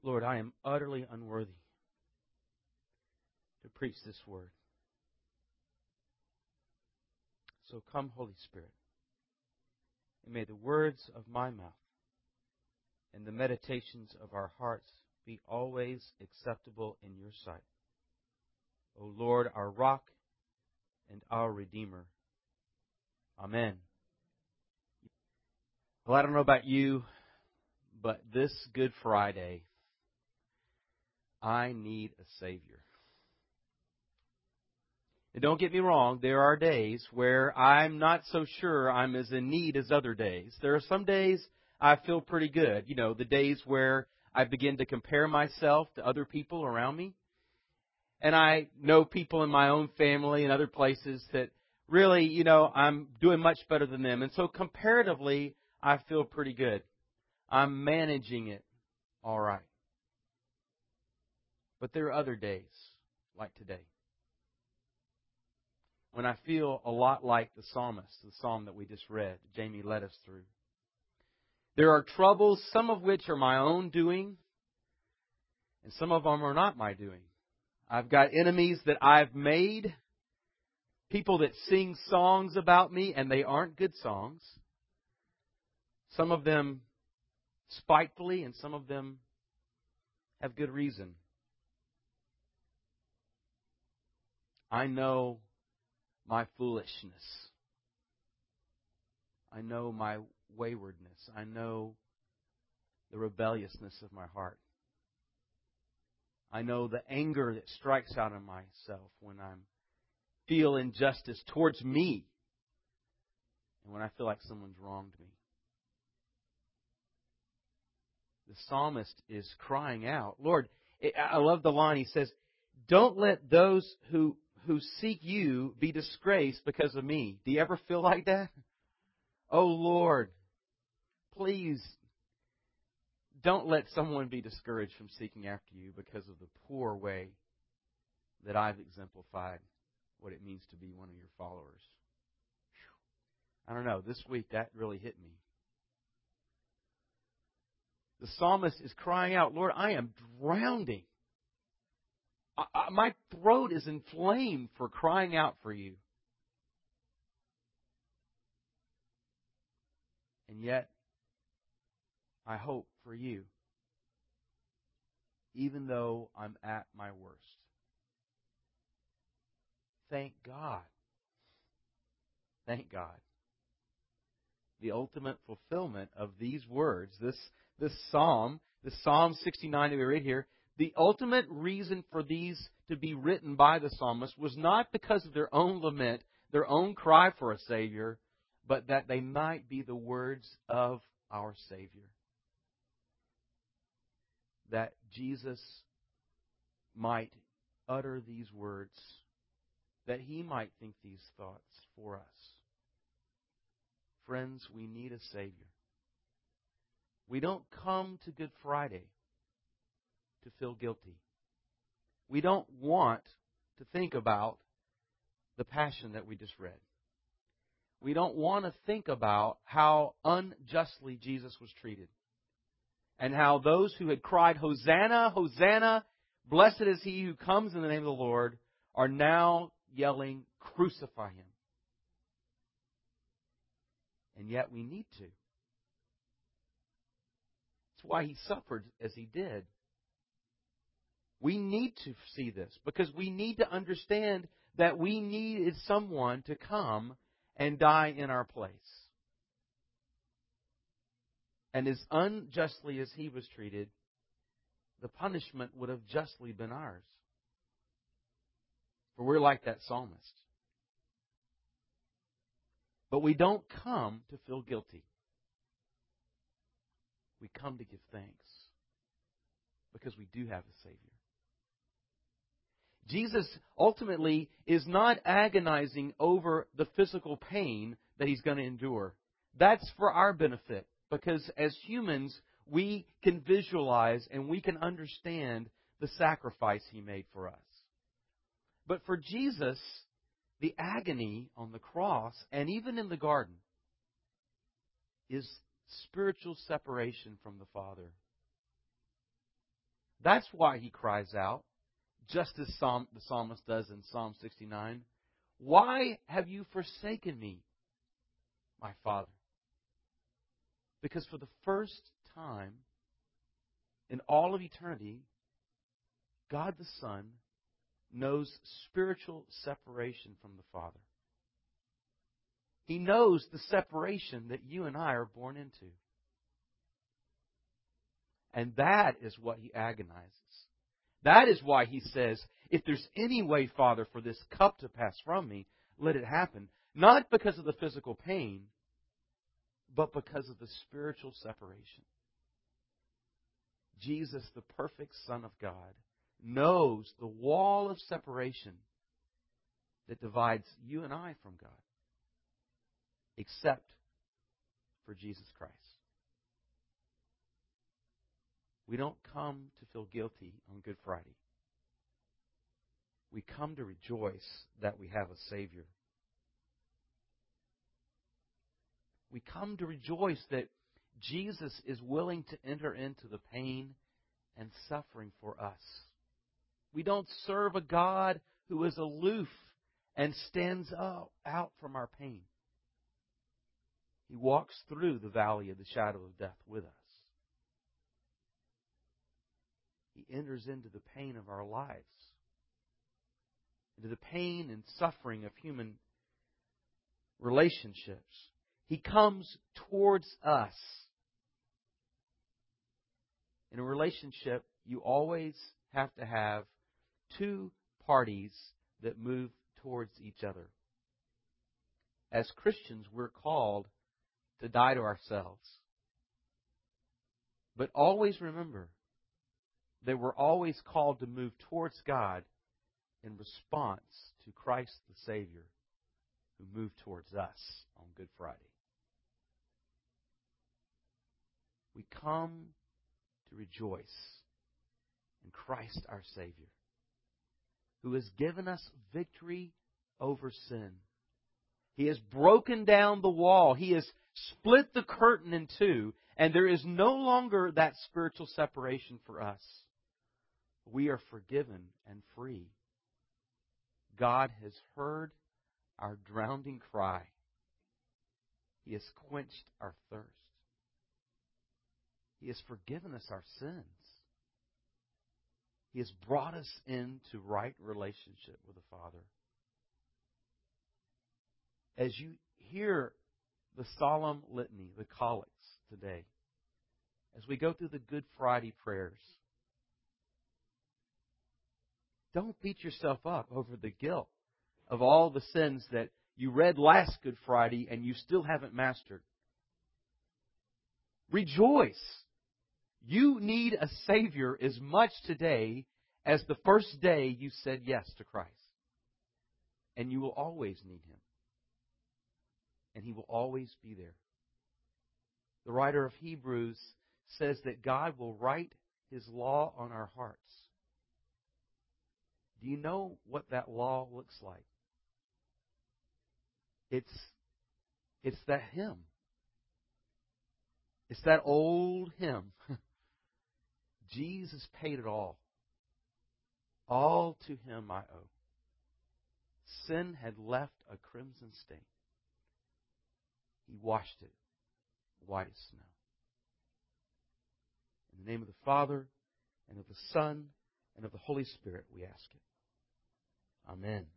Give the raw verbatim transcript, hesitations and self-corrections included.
Lord, I am utterly unworthy to preach this word. So come, Holy Spirit, and may the words of my mouth and the meditations of our hearts be always acceptable in your sight. O Lord, our rock and our Redeemer. Amen. Well, I don't know about you, but this Good Friday, I need a Savior. And don't get me wrong, there are days where I'm not so sure I'm as in need as other days. There are some days I feel pretty good. You know, the days where I begin to compare myself to other people around me. And I know people in my own family and other places that really, you know, I'm doing much better than them. And so comparatively, I feel pretty good. I'm managing it all right. But there are other days, like today, when I feel a lot like the psalmist, the psalm that we just read, Jamie led us through. There are troubles, some of which are my own doing, and some of them are not my doing. I've got enemies that I've made, people that sing songs about me, and they aren't good songs. Some of them spitefully, and some of them have good reason. I know my foolishness. I know my waywardness. I know the rebelliousness of my heart. I know the anger that strikes out of myself when I feel injustice towards me and when I feel like someone's wronged me. The psalmist is crying out. Lord, I love the line. He says, don't let those who who seek you be disgraced because of me. Do you ever feel like that? Oh, Lord, please don't let someone be discouraged from seeking after you because of the poor way that I've exemplified what it means to be one of your followers. I don't know. This week that really hit me. The psalmist is crying out, Lord, I am drowning. I, I, my throat is inflamed for crying out for you. And yet, I hope for you, even though I'm at my worst. Thank God. Thank God. The ultimate fulfillment of these words, this, this psalm, the Psalm sixty-nine that we read here, the ultimate reason for these to be written by the psalmist was not because of their own lament, their own cry for a Savior, but that they might be the words of our Savior. That Jesus might utter these words, that He might think these thoughts for us. Friends, we need a Savior. We don't come to Good Friday to feel guilty. We don't want to think about the passion that we just read. We don't want to think about how unjustly Jesus was treated. And how those who had cried, Hosanna, Hosanna, blessed is He who comes in the name of the Lord, are now yelling, crucify Him. And yet we need to. That's why He suffered as He did. We need to see this because we need to understand that we needed someone to come and die in our place. And as unjustly as He was treated, the punishment would have justly been ours. For we're like that psalmist. But we don't come to feel guilty. We come to give thanks because we do have a Savior. Jesus ultimately is not agonizing over the physical pain that He's going to endure. That's for our benefit because as humans, we can visualize and we can understand the sacrifice He made for us. But for Jesus, the agony on the cross and even in the garden is spiritual separation from the Father. That's why he cries out, just as Psalm, the psalmist does in Psalm sixty-nine. Why have you forsaken me, my Father? Because for the first time in all of eternity, God the Son knows spiritual separation from the Father. He knows the separation that you and I are born into. And that is what He agonizes. That is why He says, if there's any way, Father, for this cup to pass from me, let it happen. Not because of the physical pain, but because of the spiritual separation. Jesus, the perfect Son of God, knows the wall of separation that divides you and I from God, except for Jesus Christ. We don't come to feel guilty on Good Friday. We come to rejoice that we have a Savior. We come to rejoice that Jesus is willing to enter into the pain and suffering for us. We don't serve a God who is aloof and stands out from our pain. He walks through the valley of the shadow of death with us. He enters into the pain of our lives, into the pain and suffering of human relationships. He comes towards us. In a relationship, you always have to have two parties that move towards each other. As Christians, we're called to die to ourselves. But always remember that we're always called to move towards God in response to Christ the Savior, who moved towards us on Good Friday. We come to rejoice in Christ our Savior, who has given us victory over sin. He has broken down the wall. He has split the curtain in two, and there is no longer that spiritual separation for us. We are forgiven and free. God has heard our drowning cry. He has quenched our thirst. He has forgiven us our sins. He has brought us into right relationship with the Father. As you hear the solemn litany, the collects today, as we go through the Good Friday prayers, don't beat yourself up over the guilt of all the sins that you read last Good Friday and you still haven't mastered. Rejoice. You need a Savior as much today as the first day you said yes to Christ. And you will always need Him. And He will always be there. The writer of Hebrews says that God will write His law on our hearts. Do you know what that law looks like? It's, it's that hymn. It's that old hymn. Jesus paid it all. All to Him I owe. Sin had left a crimson stain. He washed it white as snow. In the name of the Father, and of the Son, and of the Holy Spirit, we ask it. Amen.